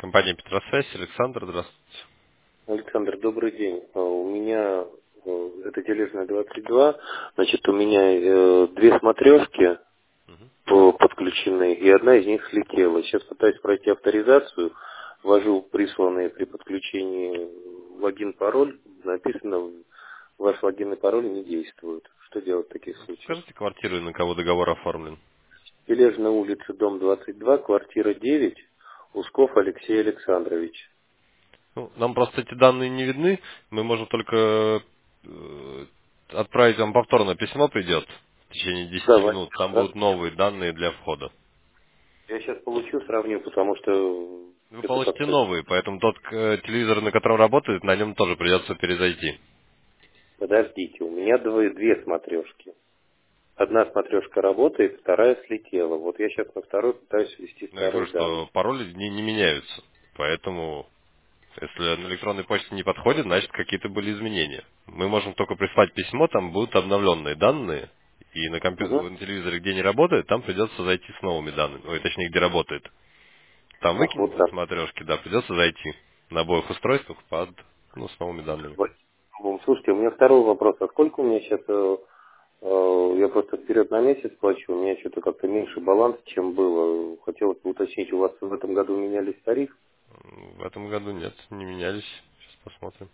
Компания Петросвязь, Александр, здравствуйте. Александр, добрый день. У меня это Тележная 22. Значит, у меня две смотрешки подключены, и одна из них слетела. Сейчас пытаюсь пройти авторизацию, ввожу присланные при подключении логин-пароль. Написано, ваш логин и пароль не действуют. Что делать в таких случаях? Скажите квартиру, на кого договор оформлен. Тележная улица, дом 22, квартира 9, Усков Алексей Александрович. Ну, нам просто эти данные не видны, мы можем только отправить вам повторное письмо, придет в течение 10 Давай. минут, там Да? будут новые данные для входа. Я сейчас получу, сравню, потому что Вы это получите как-то... новые, поэтому тот телевизор, на котором работает, на нем тоже придется перезайти. Подождите, у меня две смотрешки. Одна смотрешка работает, вторая слетела. Вот я сейчас на второй пытаюсь ввести Но я старые говорю, данные. что пароли не меняются, поэтому если на электронной почте не подходит, значит какие-то были изменения. Мы можем только прислать письмо, там будут обновленные данные, и на, Угу. на телевизоре, где не работает, там придется зайти с новыми данными, ой, точнее, где работает. Там Ах, вот выкинуты так. смотрешки, да, придется зайти на обоих устройствах с новыми данными. Вот. Слушайте, у меня второй вопрос. А сколько у меня сейчас... я просто вперед на месяц плачу, у меня что-то как-то меньше баланс, чем было. Хотелось бы уточнить, у вас в этом году менялись тариф? В этом году нет, не менялись. Сейчас посмотрим.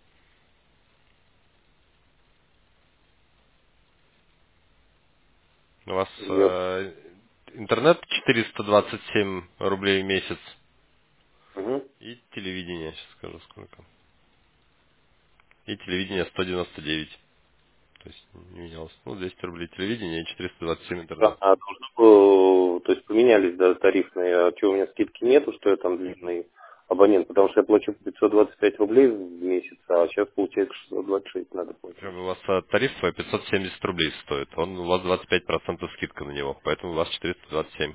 У вас Я... интернет 427 рублей в месяц Угу. и телевидение, сейчас скажу сколько. И телевидение 199. То есть не менялось. Ну, 200 рублей телевидение и 427 интернет. То есть поменялись, да, тарифные, а что, у меня скидки нету, что я там длинный абонент, потому что я плачу 525 рублей в месяц, а сейчас получается 626 надо платить. Причем у вас тариф свой 570 рублей стоит. У вас 25% скидка на него, поэтому у вас 427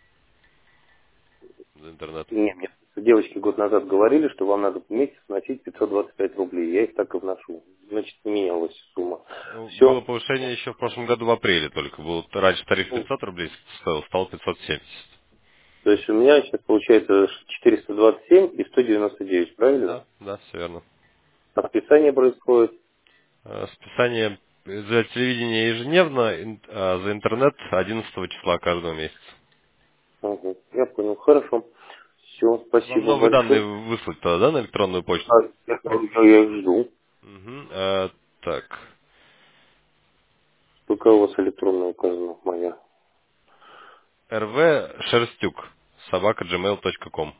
за интернет. Не, мне девочки год назад говорили, что вам надо в месяц вносить 525 рублей, я их так и вношу. Значит, не менялась сумма. Ну, было Все. повышение еще в прошлом году в апреле только. Был раньше тариф 500 рублей стоил, стал 570. То есть у меня сейчас получается 427 и 199, правильно? Да, да, все верно. А списание происходит. Списание за телевидение ежедневно, а за интернет 11 числа каждого месяца. Ага, я понял, хорошо. Все, Вам спасибо новые данные большое. выслать тогда, да, на электронную почту? Я их жду. Угу. Так, Какая у вас электронная указана моя? rvшерстюк, @gmail.com.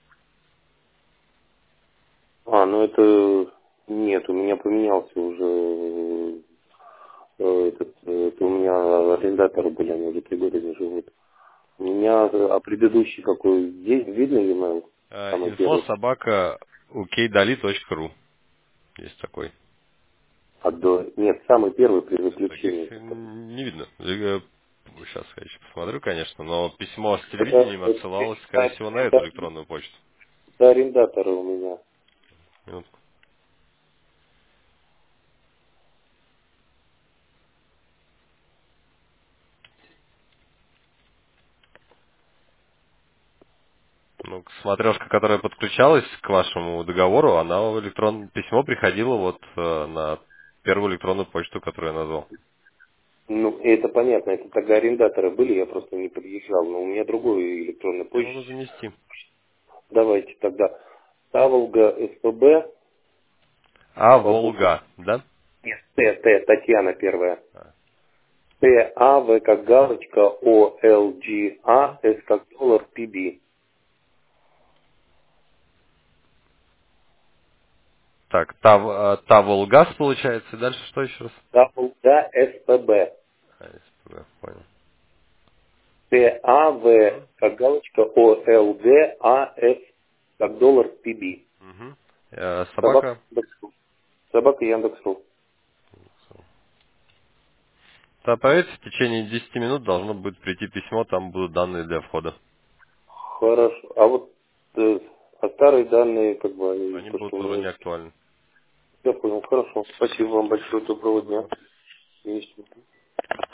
Ну это... Нет, у меня поменялся уже... это у меня арендаторы были, они уже 3 года не живут. У меня... А предыдущий какой? Есть видно e-mail? Самый Info первый. укдали.ру. Есть такой. Нет, самый первый при Таких выключении. не видно. Сейчас я еще посмотрю, конечно, но письмо с Это, телевидением это, отсылалось, скорее всего, на эту электронную почту. это арендаторы у меня. Минутку. Ну, смотрешка, которая подключалась к вашему договору, она в письмо приходило вот на первую электронную почту, которую я назвал. Ну, это понятно, это тогда арендаторы были, я просто не подъезжал, но у меня другой электронный Я могу почта. занести. Давайте тогда. Таволга СПБ, свобода. Волга, да? Нет, Татьяна первая. А, В как галочка, мгм. С как доллар, ПБ. Так, Волгас получается, и дальше что еще раз? Таволга СПБ. СПБ, понял. В Мгм. как галочка, С как доллар, ПБ. Мгм. Собака Собака. Яндекс.ру. Собака Яндекс.ру. Да, поверьте, в течение 10 минут должно будет прийти письмо, там будут данные для входа. Хорошо. А вот а старые данные, как бы, они, Они то, будут что уже не мне... актуальны. Я понял, хорошо. Спасибо вам большое, доброго дня. Пожалуйста. Есть.